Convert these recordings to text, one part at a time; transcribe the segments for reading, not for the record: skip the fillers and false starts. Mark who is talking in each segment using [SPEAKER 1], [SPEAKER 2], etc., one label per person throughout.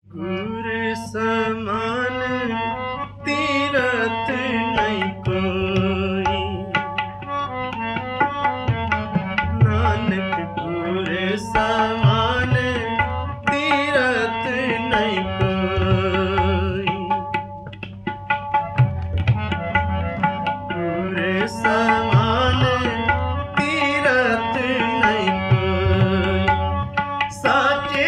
[SPEAKER 1] गुर समान तीरथ नहीं कोई, नानक गुर समान तीरथ नहीं कोई। गुर समान तीरथ नहीं कोई, साचे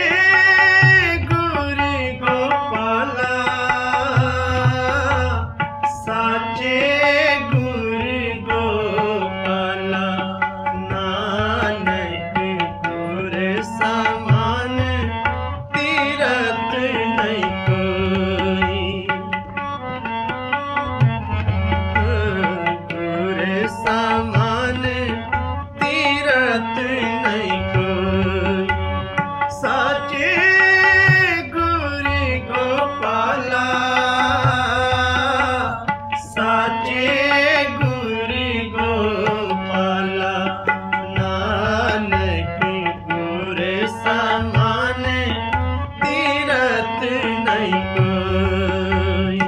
[SPEAKER 1] समान तीरथ नहीं कोई, साचे गुर गोपाला, साचे गुर गोपाला, नानक गुर समान तीरथ नहीं कोई।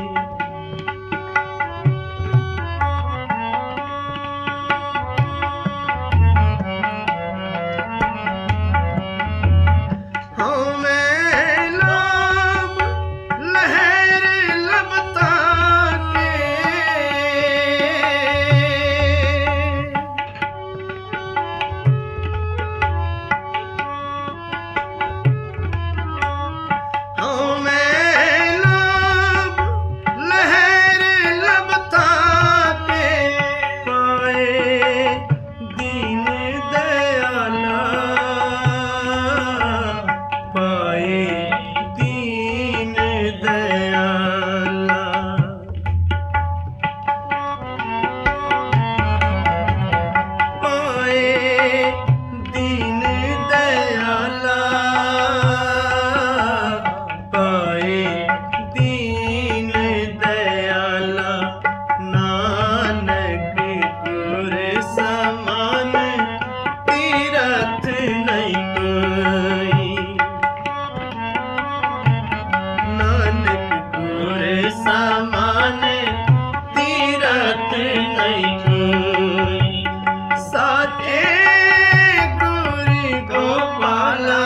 [SPEAKER 1] समान तीरथ नहीं कोई, साचे गुर गोपाला,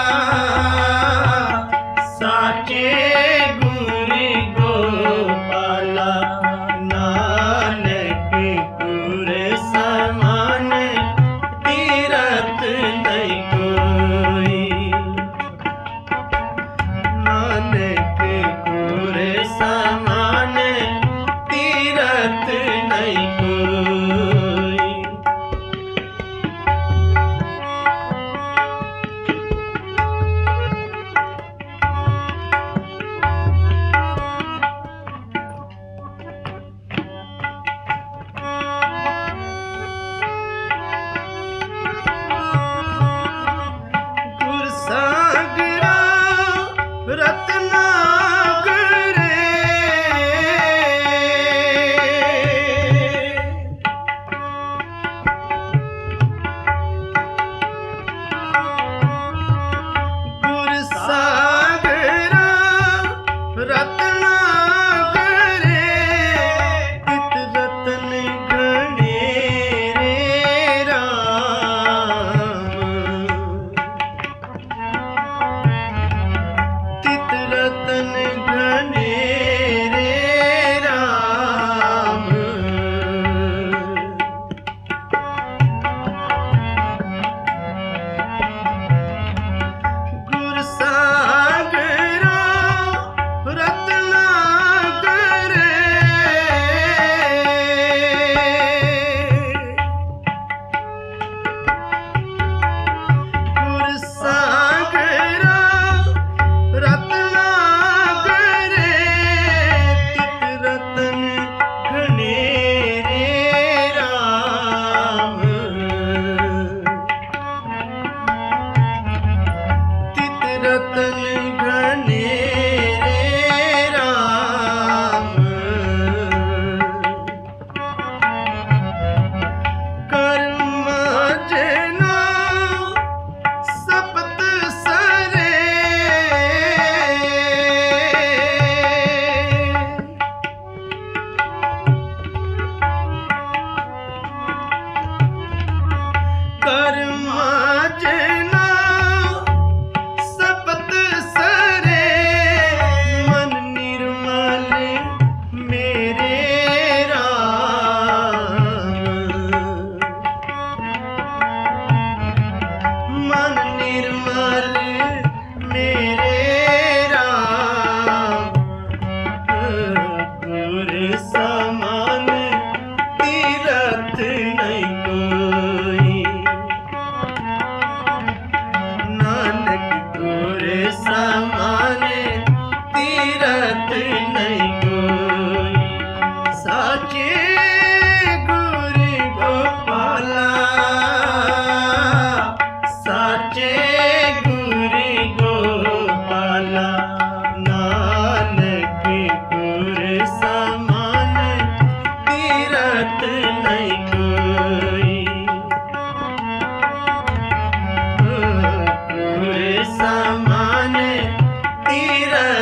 [SPEAKER 1] साचे गुर गोपाला, नानक गुर समान तीरथ नहीं कोई, नानक गुर समान तीरथ नहीं कोई। गुर सागरा रत्ना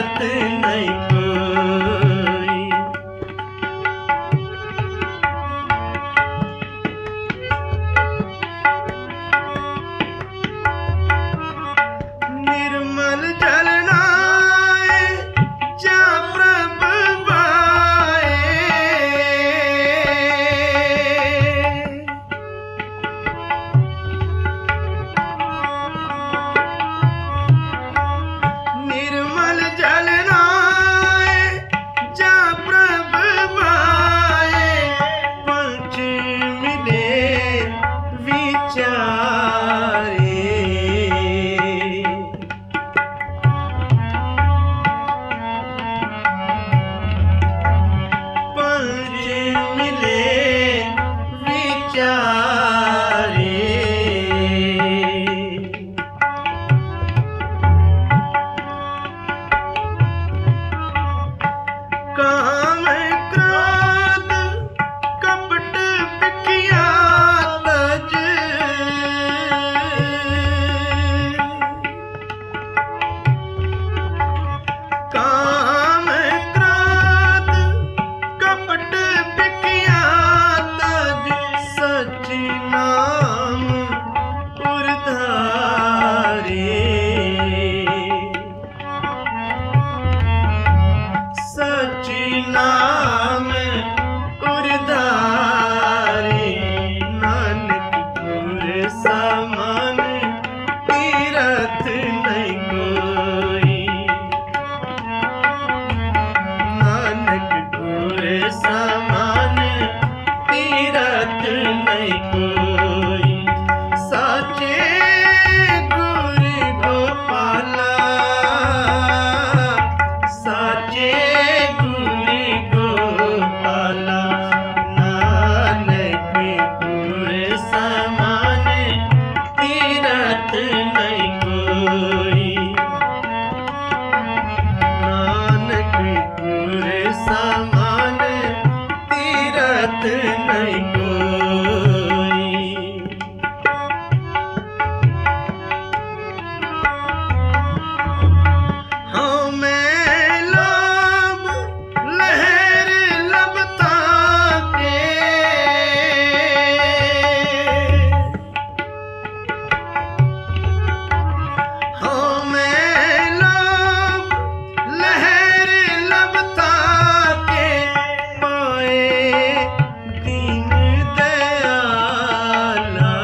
[SPEAKER 1] तीरथ नहीं कोई। निर्मल जल नाए जा प्रभु पाए, निर्मल जल नाए जा प्रभु पाए, पंच मिले विचारे। पंच मिले विचारे, काम क्रोध कपट बिखिया तज, काम क्रोध कपट बिखिया तज, सच नाम उरधारे। सच नाम उरधारे, नानक गुर समान तीरथ नहीं कोई। नानक गुर समान तीरथ नहीं कोई। साचे गुर गोपाला, साचे गुर गोपाला, नानक गुर समान तीरथ नहीं कोई। नानक गुर समान तीरथ नहीं कोई। हाँ मैं लोभ लहर लबता के, हाँ मैं लोभ लहर लबता के, पाए दीन दयाला,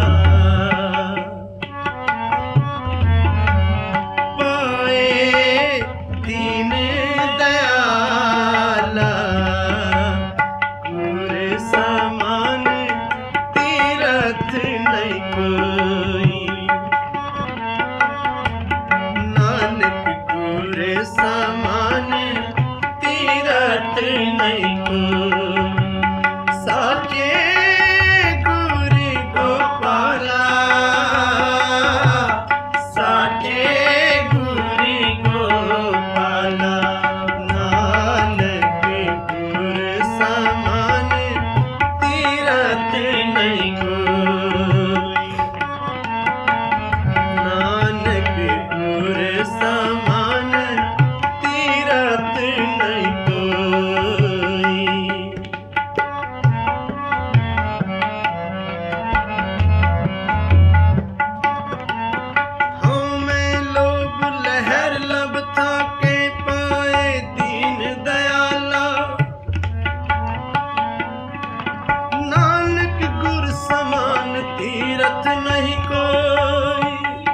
[SPEAKER 1] पाए दीन दयाला, गुर समान तीरथ नहीं कोई। नानक गुर समान तीरथ नहीं कोई। साचे गुर गोपाला, साचे गुर गोपाला, नानक गुर समान तीरथ नहीं कोई। नानक गुर समान तीरथ नहीं कोई। हाँ मैं लोभ लहर लबता के, पाए दीन दयाला, नानक गुर समान तीरथ नहीं कोई।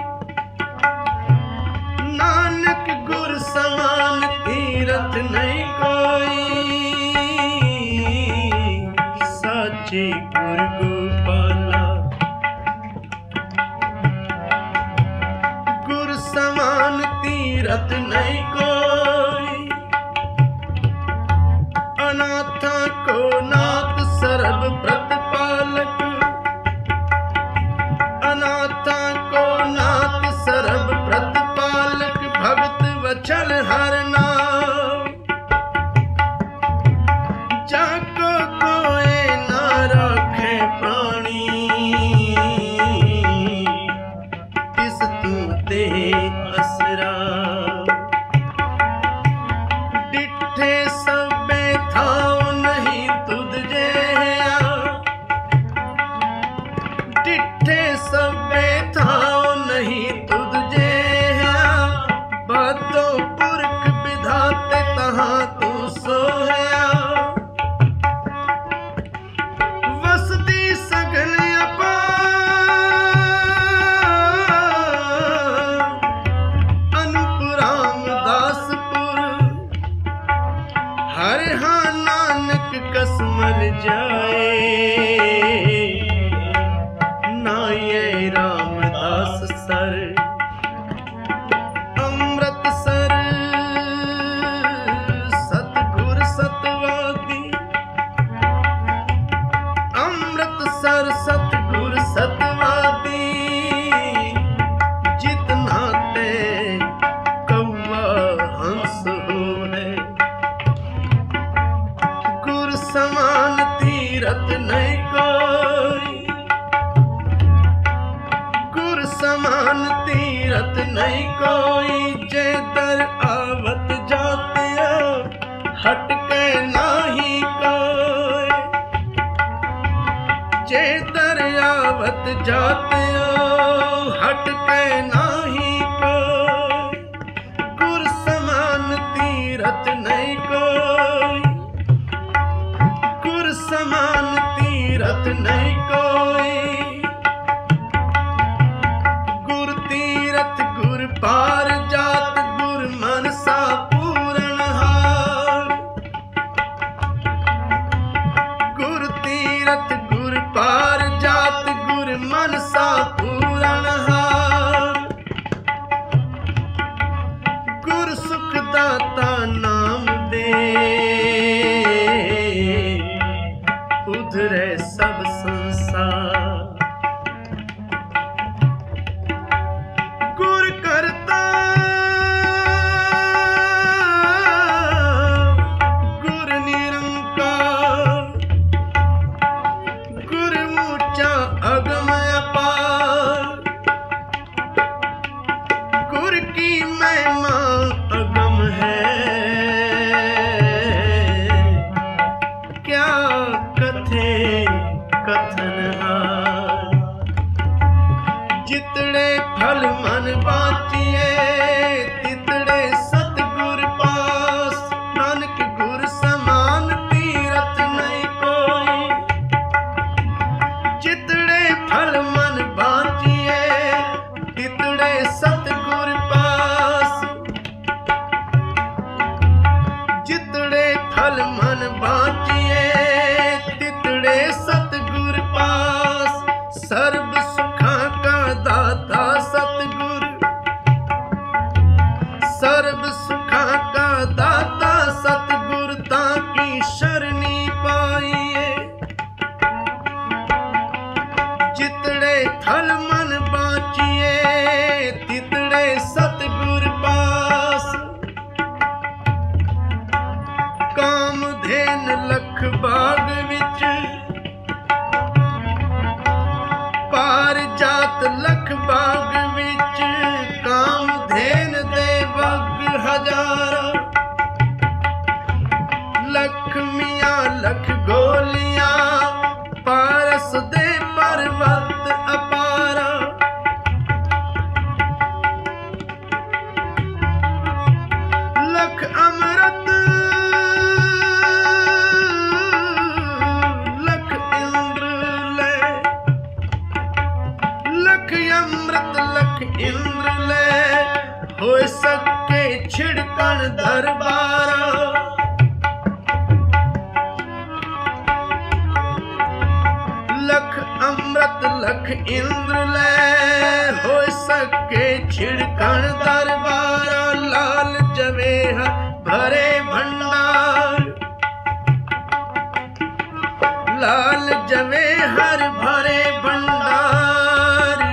[SPEAKER 1] नानक गुर समान तीरथ नहीं कोई। साचे गुर गोपाला, गुर समान तीरथ नहीं कोई। अनाथा को नाथ सर्व प्रतिपालक, अनाथा को नाथ सर्व प्रतिपालक, भगत वचन हर नाम, जाको कोई ना रखे प्राणी, किस तू ते असरा। कमल जाए, ना ये रामदास सर अमृतसर सतगुर सतवादी, अमृतसर सतगुर सतवादी, जितना ते कौवा हंस हो है। गुर समान तीरथ नहीं कोई, गुर समान तीरथ नहीं कोई, जे दर आवत जाते हट के नाही कोई, जे दर आवत जाते हट के नाही कोई, गुर समान तीरथ नहीं कोई, गुर समान तीरथ नहीं कोई। गुर तीरथ गुर पार जात, गुर मनसा पूरण हार, गुर तीरथ गुर पार जात, गुर मनसा पूरण हार। गुर सुखदाता नाम दे, उधरे सब संसार। गुर करता गुर निरंकार, गुर ऊंचा अगम अपार, गुर की महिमा अगम है, क्या कथे कथनहार। जितने फल मन बाँचिए, तितने सतगुर पास, नानक गुर समान तीरथ नहीं कोई। जितने फल मन बाँचिए, तितने सतगुर पास, जितने फल मन बाँचिए, तितने सतगुर पास। सर्व सुखा का दाता सतगुर, सर्व सुखा का दाता सतगुर, ताकि शरणी पाइए। जितने थल मन बाँचिए, तितने सतगुर पास। कामधेन लख बाग विच, पार जात लख बाग विच, कामधेन दे वग हजारा। लख मियां लख गोलियां, पारस दे पर्वत अपारा। लख अमृत लख इंद्र ले, लख अमृत लख इंद्र ले, हो सके छिड़कन दरबारा। लख अमृत लख इंद्र ले, हो सके छिड़कन दरबारा। लाल जवेहर भरे भंडार, लाल जवेहर भरे भंडार,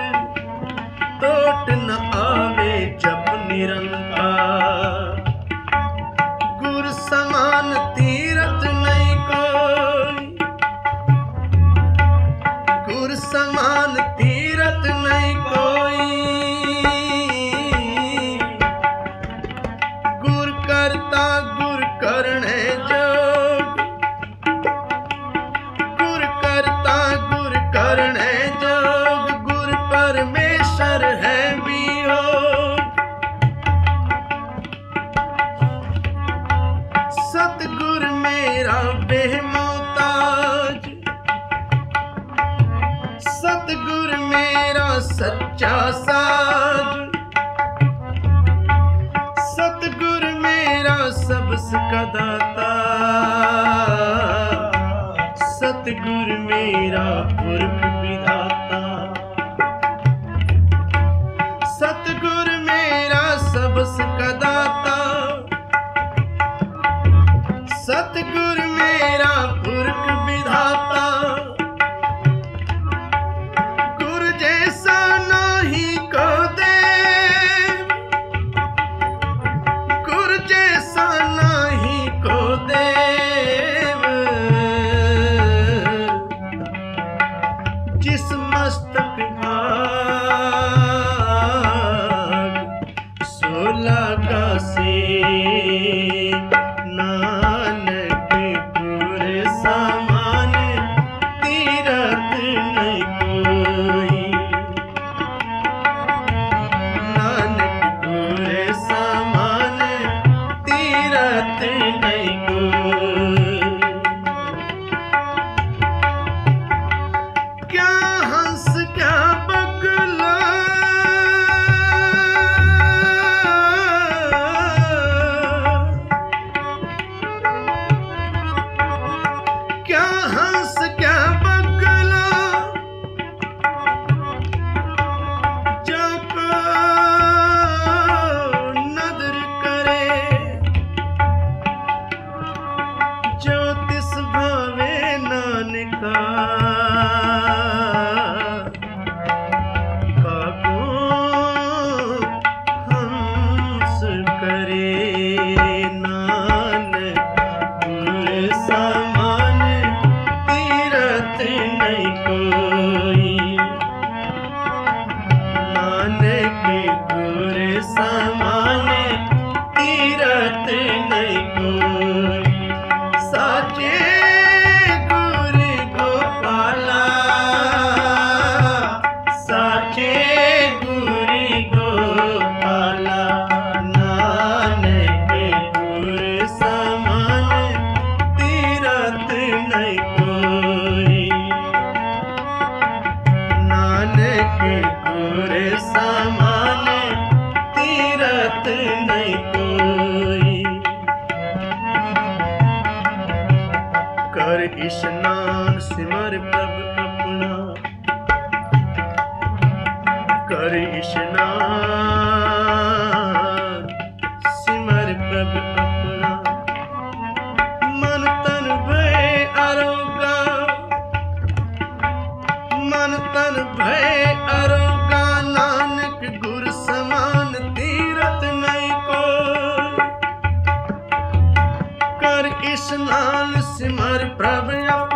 [SPEAKER 1] टोट न आवे जब निरंकार। गुर समान तीरथ नहीं कोई, गुर समान तीरथ नहीं कोई। गुर करता गुर करने जोग, गुर करता गुर करने जोग, गुर परमेश्वर है वियोग। सतगुर मेरा बेमोहताज, सतगुर मेरा सच्चा साज। सतगुर मेरा सबस का दाता, सतगुर मेरा पुरख विधाता, सतगुर मेरा सबस का दाता, सतगुर मेरा पुरख विधाता। गुर जैसा नाही को देव, गुर जैसा नाही को देव। जिस मस्तक भाग सो लगा से, नानक गुर समान तीरथ नहीं कोई, नानक गुर समान तीरथ नहीं कोई। क्या हंस क्या बगुला, क्या हंस क्या बगुला, जो को नदर करे, जो तिस भावे नानका। काको हंस करे, नानक गुर समान तीरथ नहीं कोई, नानक गुर समान तीरथ नहीं कोई। साचे गुर गोपाला, साचे गुर गोपाला, नानक गुर समान तीरथ नहीं कोई, नानक गुर समान तीरथ नहीं कोई। कर स्नान सिमर प्रभ अपना, कर स्नान सिमर प्रभ अपना। मन तन भय अरोगा, मन तन भय अरोगा, नानक गुर समान तीरथ नहीं कोई। कर स्नान सिमर प्रभ अपना,